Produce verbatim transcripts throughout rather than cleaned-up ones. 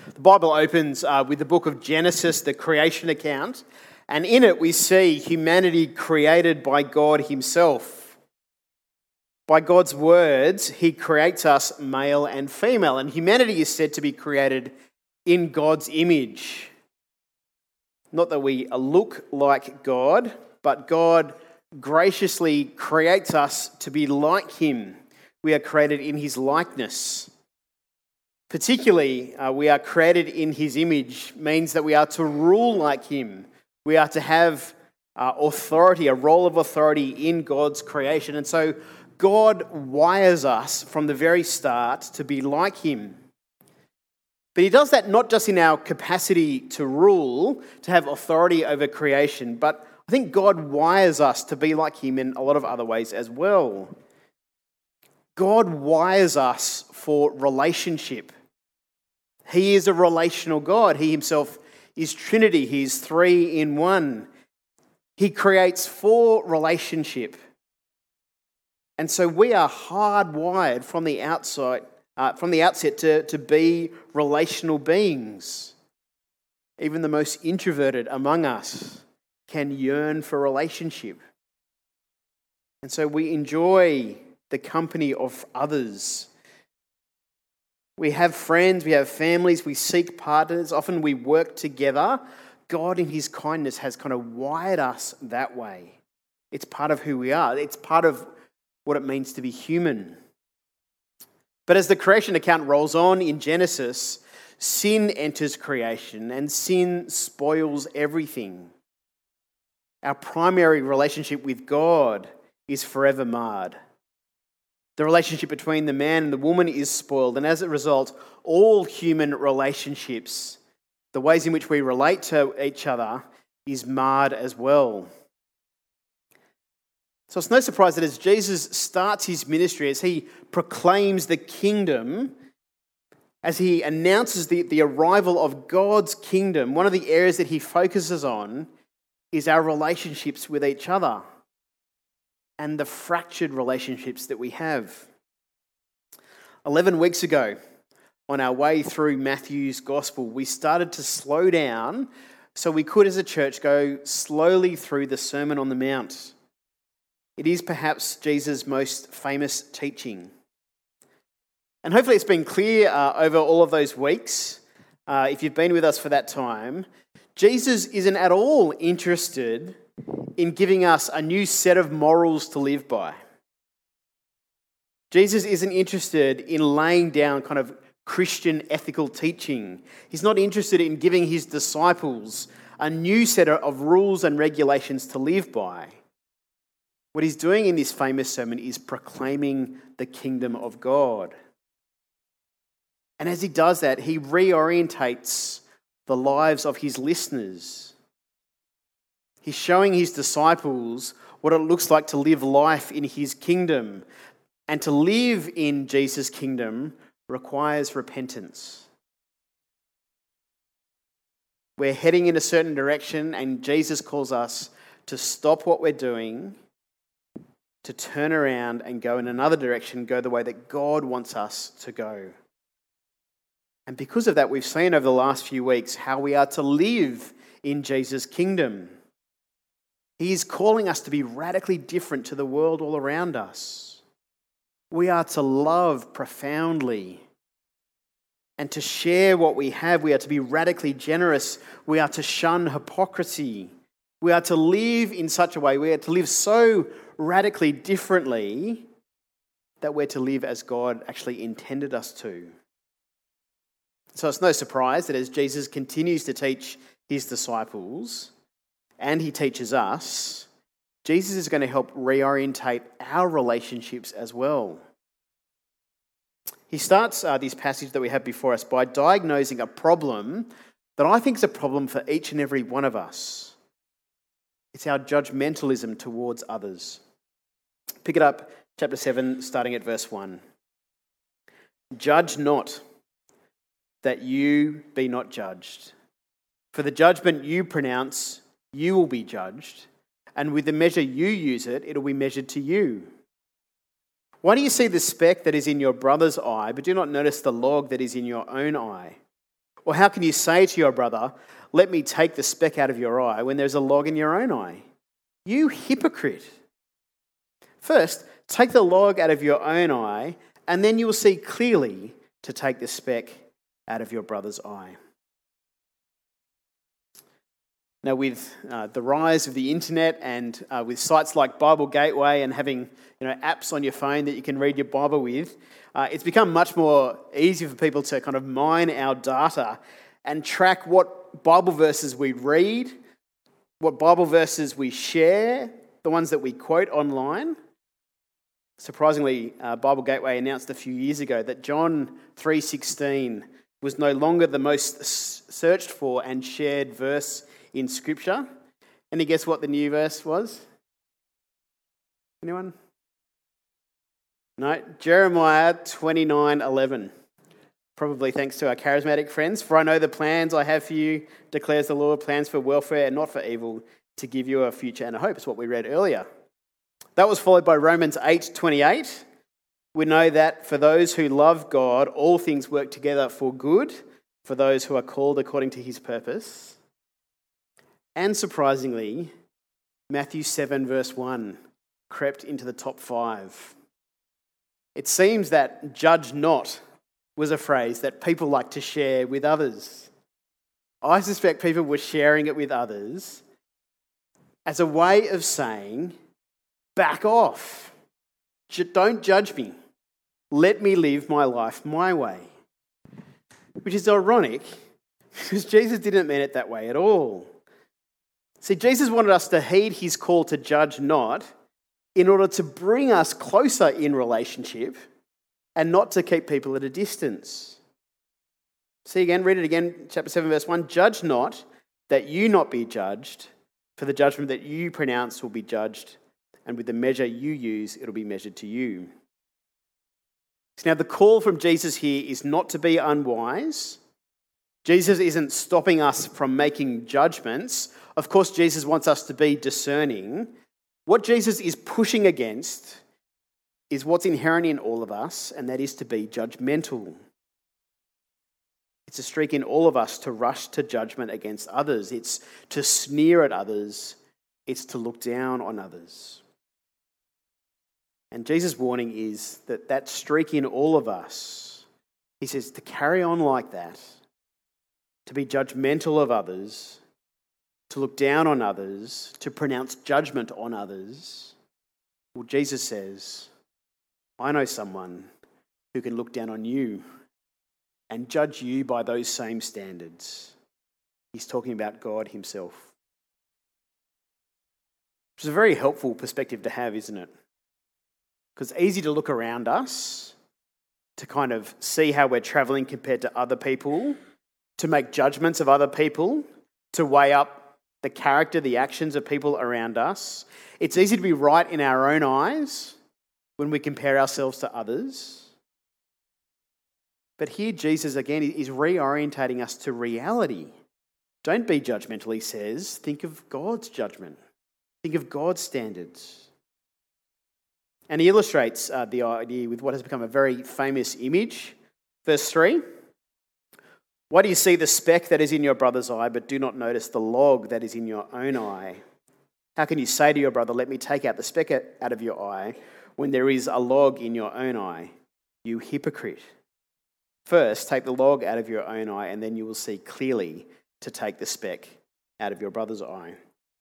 The Bible opens uh, with the book of Genesis, the creation account, and in it we see humanity created by God himself. By God's words, he creates us male and female, and humanity is said to be created in God's image. Not that we look like God, but God graciously creates us to be like him. We are created in his likeness. Particularly, uh, we are created in his image, means that we are to rule like him. We are to have uh, authority, a role of authority in God's creation. And so God wires us from the very start to be like him. But he does that not just in our capacity to rule, to have authority over creation, but I think God wires us to be like him in a lot of other ways as well. God wires us for relationship. He is a relational God. He himself is Trinity. He is three in one. He creates for relationship. And so we are hardwired from the outside, uh, from the outset to, to be relational beings. Even the most introverted among us can yearn for relationship. And so we enjoy the company of others. We have friends, we have families, we seek partners, often we work together. God in his kindness has kind of wired us that way. It's part of who we are. It's part of what it means to be human. But as the creation account rolls on in Genesis, sin enters creation and sin spoils everything. Our primary relationship with God is forever marred. The relationship between the man and the woman is spoiled, and as a result, all human relationships, the ways in which we relate to each other, is marred as well. So it's no surprise that as Jesus starts his ministry, as he proclaims the kingdom, as he announces the, the arrival of God's kingdom, one of the areas that he focuses on is our relationships with each other and the fractured relationships that we have. Eleven weeks ago, on our way through Matthew's gospel, we started to slow down so we could, as a church, go slowly through the Sermon on the Mount. It is perhaps Jesus' most famous teaching. And hopefully it's been clear uh, over all of those weeks, uh, if you've been with us for that time, Jesus isn't at all interested in giving us a new set of morals to live by. Jesus isn't interested in laying down kind of Christian ethical teaching. He's not interested in giving his disciples a new set of rules and regulations to live by. What he's doing in this famous sermon is proclaiming the kingdom of God. And as he does that, he reorientates the lives of his listeners. He's showing his disciples what it looks like to live life in his kingdom. And to live in Jesus' kingdom requires repentance. We're heading in a certain direction, and Jesus calls us to stop what we're doing, to turn around and go in another direction, go the way that God wants us to go. And because of that, we've seen over the last few weeks how we are to live in Jesus' kingdom. He is calling us to be radically different to the world all around us. We are to love profoundly and to share what we have. We are to be radically generous. We are to shun hypocrisy. We are to live in such a way, we are to live so radically differently that we're to live as God actually intended us to. So it's no surprise that as Jesus continues to teach his disciples, and he teaches us, Jesus is going to help reorientate our relationships as well. He starts uh, this passage that we have before us by diagnosing a problem that I think is a problem for each and every one of us. It's our judgmentalism towards others. Pick it up, chapter seven, starting at verse one. Judge not, that you be not judged. For the judgment you pronounce, you will be judged, and with the measure you use it, it will be measured to you. Why do you see the speck that is in your brother's eye, but do not notice the log that is in your own eye? Or how can you say to your brother, let me take the speck out of your eye when there's a log in your own eye? You hypocrite. First, take the log out of your own eye, and then you will see clearly to take the speck out of your brother's eye. Now, with uh, the rise of the internet and uh, with sites like Bible Gateway and having you know apps on your phone that you can read your Bible with, uh, it's become much more easy for people to kind of mine our data and track what Bible verses we read, what Bible verses we share, the ones that we quote online. Surprisingly, uh, Bible Gateway announced a few years ago that John three sixteen was no longer the most searched for and shared verse in Scripture. Any guess what the new verse was? Anyone? No, Jeremiah twenty-nine eleven. Probably thanks to our charismatic friends. For I know the plans I have for you, declares the Lord, plans for welfare and not for evil, to give you a future and a hope. It's what we read earlier. That was followed by Romans eight twenty-eight. We know that for those who love God, all things work together for good, for those who are called according to his purpose. And surprisingly, Matthew seven verse one crept into the top five. It seems that judge not was a phrase that people like to share with others. I suspect people were sharing it with others as a way of saying, back off. Don't judge me. Let me live my life my way. Which is ironic because Jesus didn't mean it that way at all. See, Jesus wanted us to heed his call to judge not in order to bring us closer in relationship and not to keep people at a distance. See again, read it again, chapter seven, verse one. Judge not, that you not be judged, for the judgment that you pronounce will be judged, and with the measure you use, it'll be measured to you. So now the call from Jesus here is not to be unwise. Jesus isn't stopping us from making judgments. Of course, Jesus wants us to be discerning. What Jesus is pushing against is what's inherent in all of us, and that is to be judgmental. It's a streak in all of us to rush to judgment against others. It's to sneer at others. It's to look down on others. And Jesus' warning is that that streak in all of us, he says, to carry on like that, to be judgmental of others, to look down on others, to pronounce judgment on others. Well, Jesus says, I know someone who can look down on you and judge you by those same standards. He's talking about God himself. Which is a very helpful perspective to have, isn't it? Because it's easy to look around us, to kind of see how we're travelling compared to other people, to make judgments of other people, to weigh up the character, the actions of people around us. It's easy to be right in our own eyes when we compare ourselves to others. But here Jesus, again, is reorientating us to reality. Don't be judgmental, he says. Think of God's judgment. Think of God's standards. And he illustrates uh, the idea with what has become a very famous image. Verse three. Why do you see the speck that is in your brother's eye, but do not notice the log that is in your own eye? How can you say to your brother, let me take out the speck out of your eye, when there is a log in your own eye? You hypocrite. First, take the log out of your own eye, and then you will see clearly to take the speck out of your brother's eye.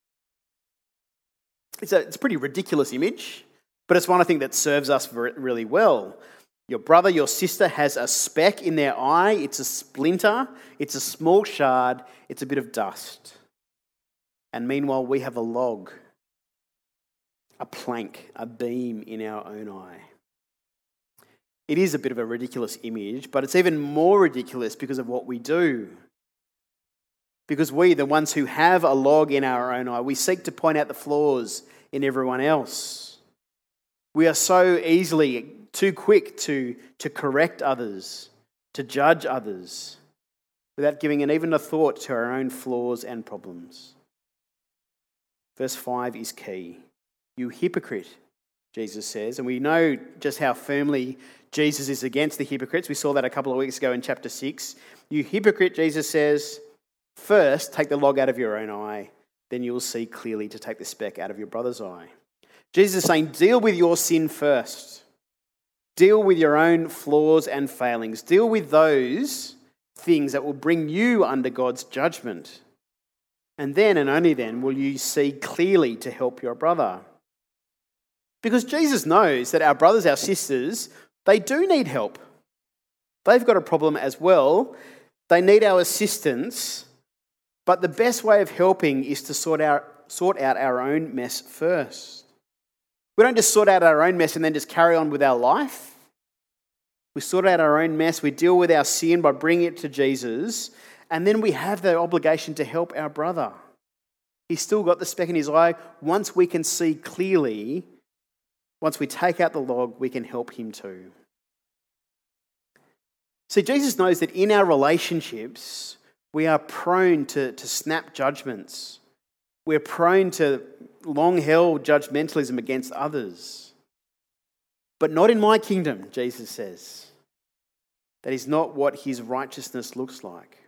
It's a, it's a pretty ridiculous image, but it's one I think that serves us really well. Your brother, your sister has a speck in their eye. It's a splinter. It's a small shard. It's a bit of dust. And meanwhile, we have a log, a plank, a beam in our own eye. It is a bit of a ridiculous image, but it's even more ridiculous because of what we do. Because we, the ones who have a log in our own eye, we seek to point out the flaws in everyone else. We are so easily too quick to, to correct others, to judge others, without giving an even a thought to our own flaws and problems. Verse five is key. You hypocrite, Jesus says. And we know just how firmly Jesus is against the hypocrites. We saw that a couple of weeks ago in chapter six. You hypocrite, Jesus says, first take the log out of your own eye, then you will see clearly to take the speck out of your brother's eye. Jesus is saying, deal with your sin first. Deal with your own flaws and failings. Deal with those things that will bring you under God's judgment. And then and only then will you see clearly to help your brother. Because Jesus knows that our brothers, our sisters, they do need help. They've got a problem as well. They need our assistance. But the best way of helping is to sort out, sort out our own mess first. We don't just sort out our own mess and then just carry on with our life. We sort out our own mess. We deal with our sin by bringing it to Jesus. And then we have the obligation to help our brother. He's still got the speck in his eye. Once we can see clearly, once we take out the log, we can help him too. See, Jesus knows that in our relationships, we are prone to, to snap judgments. We're prone to long-held judgmentalism against others. But not in my kingdom, Jesus says. That is not what his righteousness looks like.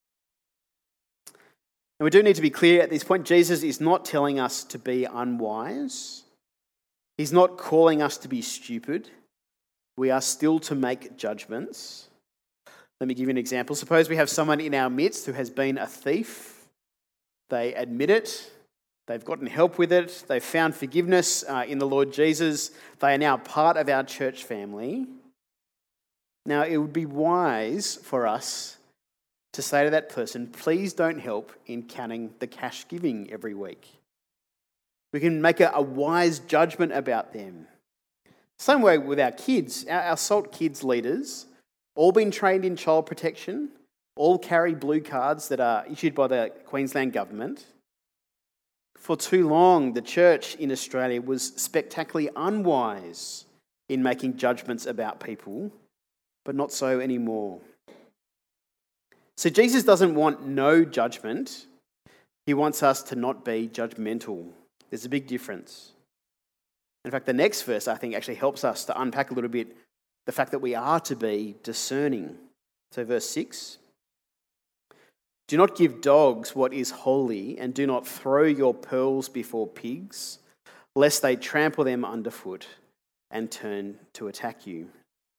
And we do need to be clear at this point, Jesus is not telling us to be unwise. He's not calling us to be stupid. We are still to make judgments. Let me give you an example. Suppose we have someone in our midst who has been a thief. They admit it. They've gotten help with it. They've found forgiveness uh, in the Lord Jesus. They are now part of our church family. Now, it would be wise for us to say to that person, please don't help in counting the cash giving every week. We can make a, a wise judgment about them. Same way with our kids. Our, our SALT Kids leaders, all been trained in child protection, all carry blue cards that are issued by the Queensland government. For too long, the church in Australia was spectacularly unwise in making judgments about people, but not so anymore. So Jesus doesn't want no judgment. He wants us to not be judgmental. There's a big difference. In fact, the next verse, I think, actually helps us to unpack a little bit the fact that we are to be discerning. So verse six. Do not give dogs what is holy, and do not throw your pearls before pigs, lest they trample them underfoot and turn to attack you.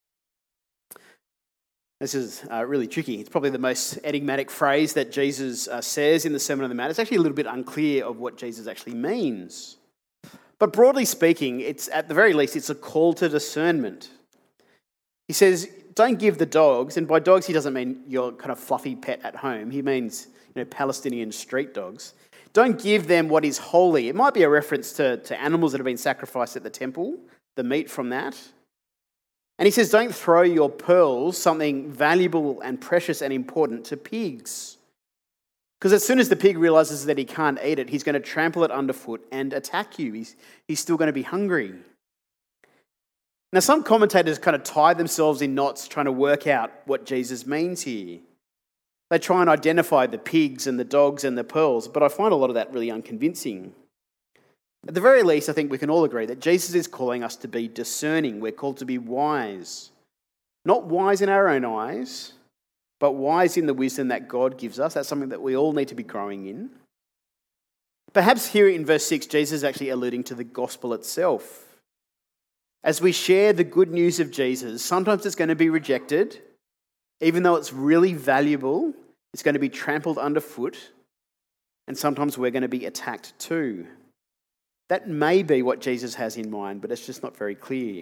This is uh, really tricky. It's probably the most enigmatic phrase that Jesus uh, says in the Sermon on the Mount. It's actually a little bit unclear of what Jesus actually means. But broadly speaking, it's at the very least, it's a call to discernment. He says, don't give the dogs, and by dogs he doesn't mean your kind of fluffy pet at home. He means, you know, Palestinian street dogs. Don't give them what is holy. It might be a reference to, to animals that have been sacrificed at the temple, the meat from that. And he says, don't throw your pearls, something valuable and precious and important, to pigs. Because as soon as the pig realises that he can't eat it, he's going to trample it underfoot and attack you. He's, he's still going to be hungry. Now, some commentators kind of tie themselves in knots trying to work out what Jesus means here. They try and identify the pigs and the dogs and the pearls, but I find a lot of that really unconvincing. At the very least, I think we can all agree that Jesus is calling us to be discerning. We're called to be wise. Not wise in our own eyes, but wise in the wisdom that God gives us. That's something that we all need to be growing in. Perhaps here in verse six, Jesus is actually alluding to the gospel itself. As we share the good news of Jesus, sometimes it's going to be rejected. Even though it's really valuable, it's going to be trampled underfoot. And sometimes we're going to be attacked too. That may be what Jesus has in mind, but it's just not very clear.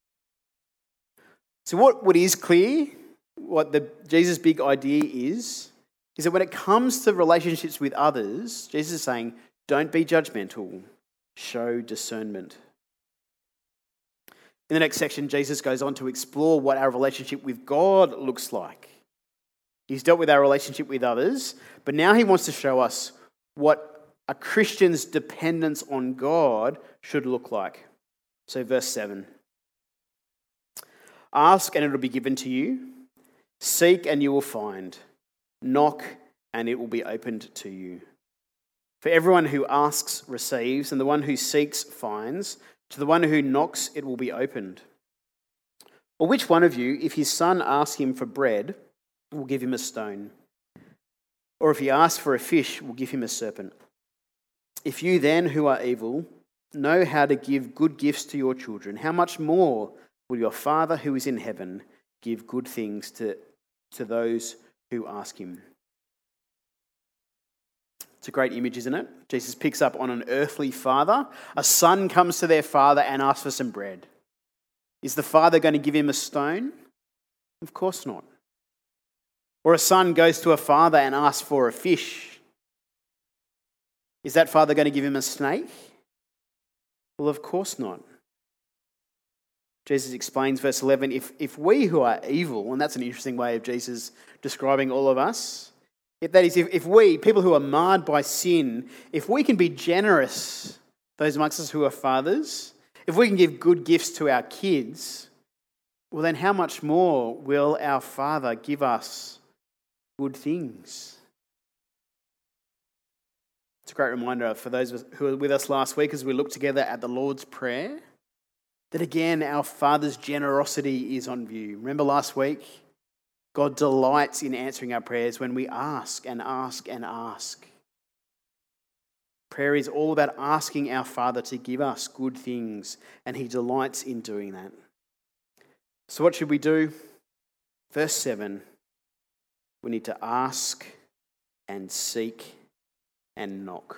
So what, what is clear, what the Jesus' big idea is, is that when it comes to relationships with others, Jesus is saying, don't be judgmental, show discernment. In the next section, Jesus goes on to explore what our relationship with God looks like. He's dealt with our relationship with others, but now he wants to show us what a Christian's dependence on God should look like. So verse seven. Ask and it will be given to you. Seek and you will find. Knock and it will be opened to you. For everyone who asks receives, and the one who seeks finds. To the one who knocks, it will be opened. Or which one of you, if his son asks him for bread, will give him a stone? Or if he asks for a fish, will give him a serpent? If you then, who are evil, know how to give good gifts to your children, how much more will your Father who is in heaven give good things to, to those who ask him? It's a great image, isn't it? Jesus picks up on an earthly father. A son comes to their father and asks for some bread. Is the father going to give him a stone? Of course not. Or a son goes to a father and asks for a fish. Is that father going to give him a snake? Well, of course not. Jesus explains, verse eleven, if, if we who are evil, and that's an interesting way of Jesus describing all of us, if that is, if, if we, people who are marred by sin, if we can be generous, those amongst us who are fathers, if we can give good gifts to our kids, well then how much more will our Father give us good things? It's a great reminder for those of us who were with us last week as we looked together at the Lord's Prayer, that again our Father's generosity is on view. Remember last week? God delights in answering our prayers when we ask and ask and ask. Prayer is all about asking our Father to give us good things, and he delights in doing that. So what should we do? Verse seven, we need to ask and seek and knock.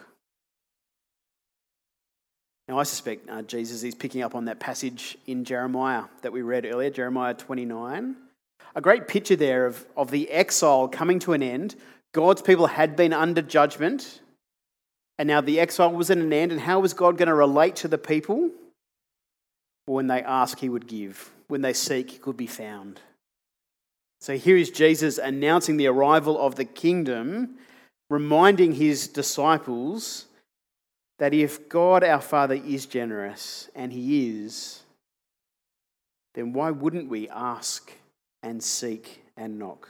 Now I suspect uh, Jesus is picking up on that passage in Jeremiah that we read earlier, Jeremiah twenty-nine. A great picture there of, of the exile coming to an end. God's people had been under judgment, and now the exile was at an end. And how was God going to relate to the people? Well, when they ask, he would give. When they seek, he could be found. So here is Jesus announcing the arrival of the kingdom, reminding his disciples that if God our Father is generous, and he is, then why wouldn't we ask and seek and knock?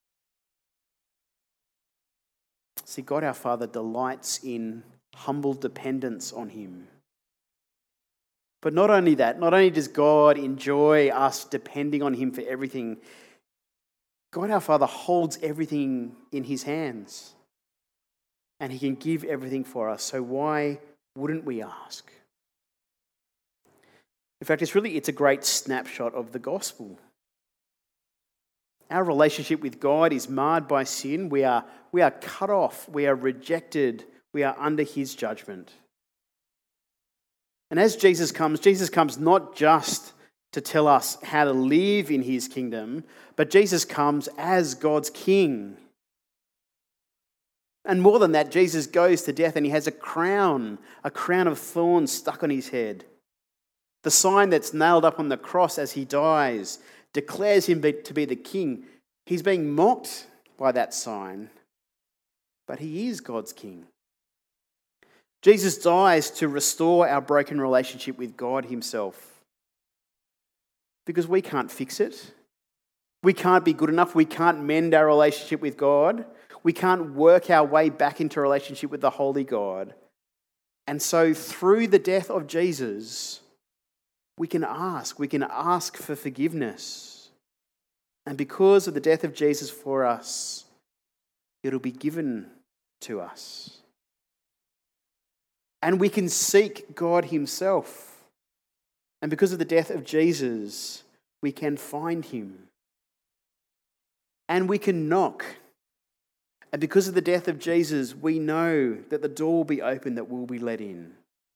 See, God our Father delights in humble dependence on him. But not only that, not only does God enjoy us depending on him for everything, God our Father holds everything in his hands. And he can give everything for us. So why wouldn't we ask? In fact, it's really, it's a great snapshot of the gospel. Our relationship with God is marred by sin. We are, we are cut off. We are rejected. We are under his judgment. And as Jesus comes, Jesus comes not just to tell us how to live in his kingdom, but Jesus comes as God's king. And more than that, Jesus goes to death and he has a crown, a crown of thorns stuck on his head. The sign that's nailed up on the cross as he dies declares him to be the king. He's being mocked by that sign, but he is God's king. Jesus dies to restore our broken relationship with God himself, because we can't fix it. We can't be good enough. We can't mend our relationship with God. We can't work our way back into a relationship with the holy God. And so through the death of Jesus, we can ask. We can ask for forgiveness. And because of the death of Jesus for us, it'll be given to us. And we can seek God himself. And because of the death of Jesus, we can find him. And we can knock. And because of the death of Jesus, we know that the door will be open, that we'll be let in.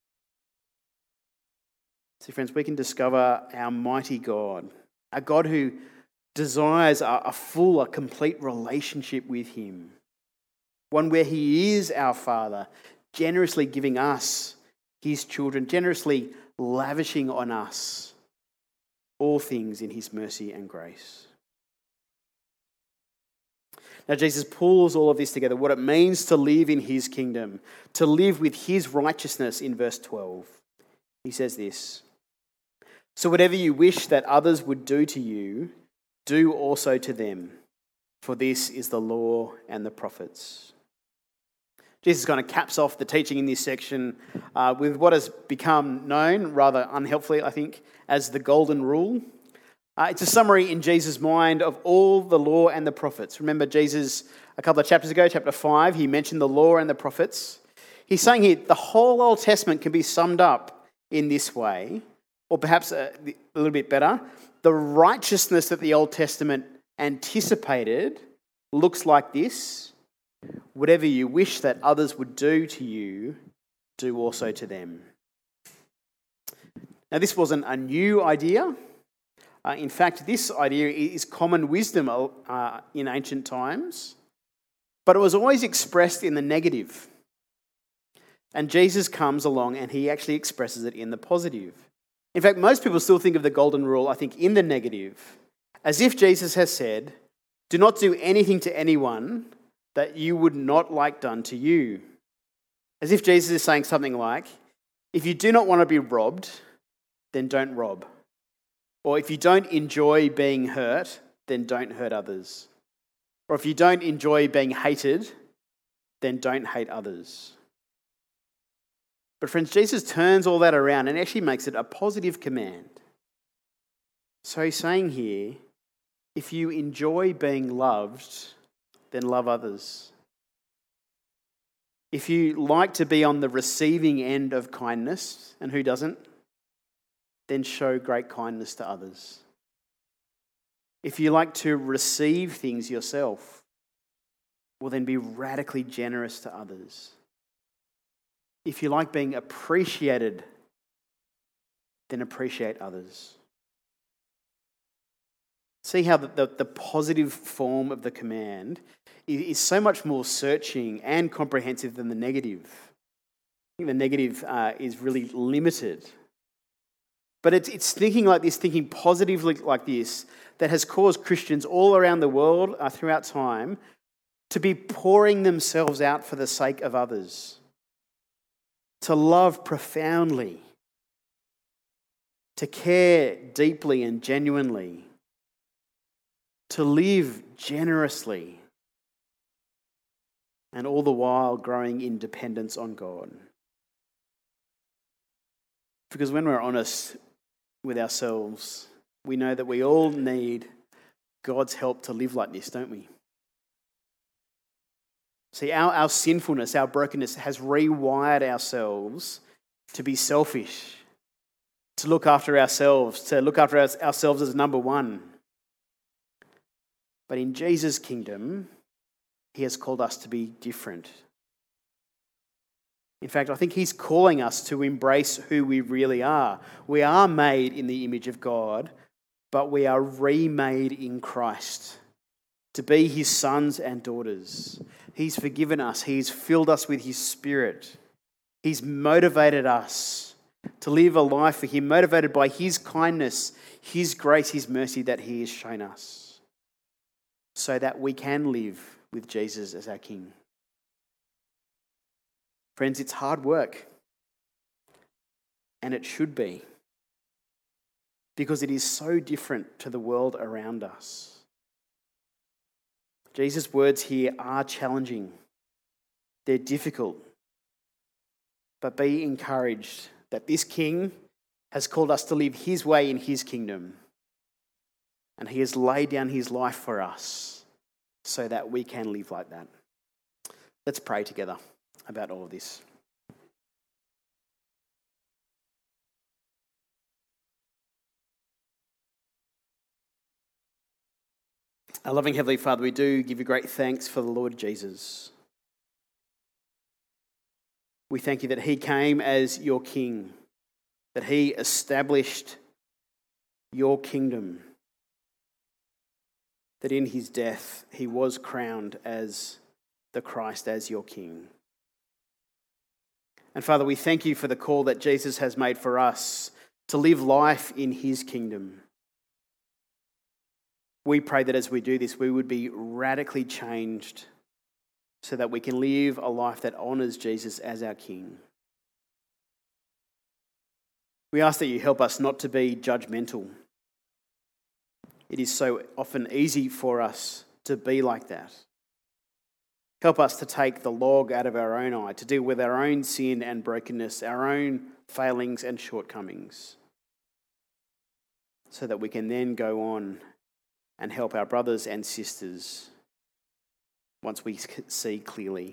See, friends, we can discover our mighty God, a God who desires a, a full, a complete relationship with him. One where he is our Father, generously giving us, his children, generously lavishing on us all things in his mercy and grace. Now, Jesus pulls all of this together, what it means to live in his kingdom, to live with his righteousness in verse twelve. He says this, "So whatever you wish that others would do to you, do also to them, for this is the law and the prophets." Jesus kind of caps off the teaching in this section uh, with what has become known, rather unhelpfully, I think, as the Golden Rule. Uh, it's a summary in Jesus' mind of all the law and the prophets. Remember Jesus, a couple of chapters ago, chapter five, he mentioned the law and the prophets. He's saying here the whole Old Testament can be summed up in this way, or perhaps a, a little bit better. The righteousness that the Old Testament anticipated looks like this: whatever you wish that others would do to you, do also to them. Now, this wasn't a new idea. Uh, in fact, this idea is common wisdom uh, in ancient times, but it was always expressed in the negative. And Jesus comes along and he actually expresses it in the positive. In fact, most people still think of the Golden Rule, I think, in the negative, as if Jesus has said, do not do anything to anyone that you would not like done to you. As if Jesus is saying something like, if you do not want to be robbed, then don't rob. Or if you don't enjoy being hurt, then don't hurt others. Or if you don't enjoy being hated, then don't hate others. But friends, Jesus turns all that around and actually makes it a positive command. So he's saying here, if you enjoy being loved, then love others. If you like to be on the receiving end of kindness, and who doesn't, then show great kindness to others. If you like to receive things yourself, well, then be radically generous to others. If you like being appreciated, then appreciate others. See how the, the, the positive form of the command is, is so much more searching and comprehensive than the negative. I think the negative uh, is really limited. But it's, it's thinking like this, thinking positively like this, that has caused Christians all around the world uh, throughout time to be pouring themselves out for the sake of others, to love profoundly, to care deeply and genuinely, to live generously, and all the while growing in dependence on God. Because when we're honest with ourselves, we know that we all need God's help to live like this, don't we? See, our, our sinfulness, our brokenness has rewired ourselves to be selfish, to look after ourselves, to look after our, ourselves as number one. But in Jesus' kingdom, he has called us to be different. In fact, I think he's calling us to embrace who we really are. We are made in the image of God, but we are remade in Christ to be his sons and daughters. He's forgiven us. He's filled us with his Spirit. He's motivated us to live a life for him, motivated by his kindness, his grace, his mercy that he has shown us, so that we can live with Jesus as our King. Friends, it's hard work, and it should be, because it is so different to the world around us. Jesus' words here are challenging. They're difficult. But be encouraged that this King has called us to live his way in his kingdom. And he has laid down his life for us so that we can live like that. Let's pray together about all of this. Our loving Heavenly Father, we do give you great thanks for the Lord Jesus. We thank you that he came as your King, that he established your kingdom, that in his death he was crowned as the Christ, as your King. And Father, we thank you for the call that Jesus has made for us to live life in his kingdom. We pray that as we do this, we would be radically changed so that we can live a life that honours Jesus as our King. We ask that you help us not to be judgmental. It is so often easy for us to be like that. Help us to take the log out of our own eye, to deal with our own sin and brokenness, our own failings and shortcomings, so that we can then go on and help our brothers and sisters once we see clearly.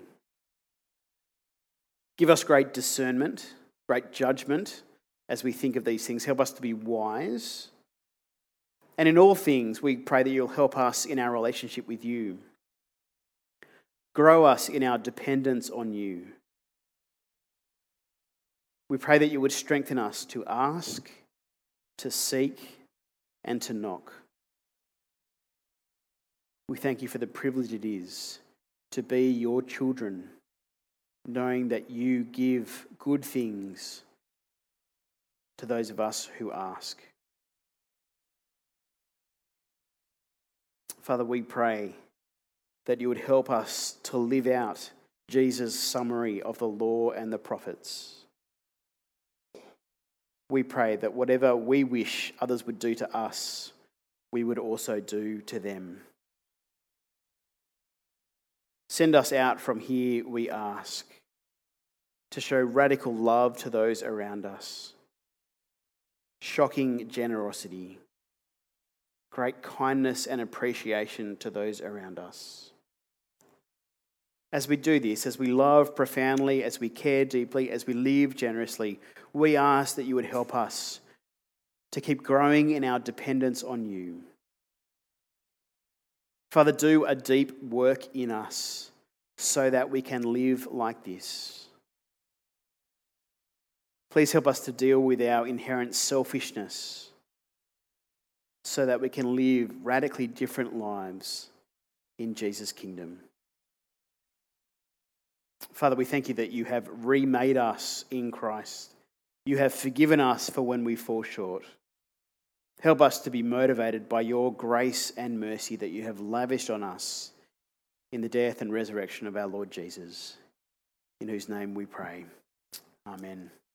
Give us great discernment, great judgment as we think of these things. Help us to be wise. And in all things, we pray that you'll help us in our relationship with you. Grow us in our dependence on you. We pray that you would strengthen us to ask, to seek, and to knock. We thank you for the privilege it is to be your children, knowing that you give good things to those of us who ask. Father, we pray that you would help us to live out Jesus' summary of the law and the prophets. We pray that whatever we wish others would do to us, we would also do to them. Send us out from here, we ask, to show radical love to those around us, shocking generosity, great kindness and appreciation to those around us. As we do this, as we love profoundly, as we care deeply, as we live generously, we ask that you would help us to keep growing in our dependence on you. Father, do a deep work in us so that we can live like this. Please help us to deal with our inherent selfishness so that we can live radically different lives in Jesus' kingdom. Father, we thank you that you have remade us in Christ. You have forgiven us for when we fall short. Help us to be motivated by your grace and mercy that you have lavished on us in the death and resurrection of our Lord Jesus, in whose name we pray. Amen.